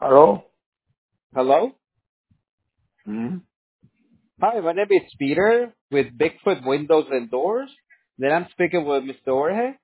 Hello? Hello? Hmm? Hi, my name is Peter with Bigfoot Windows and Doors. Then I'm speaking with Mr. Jorge.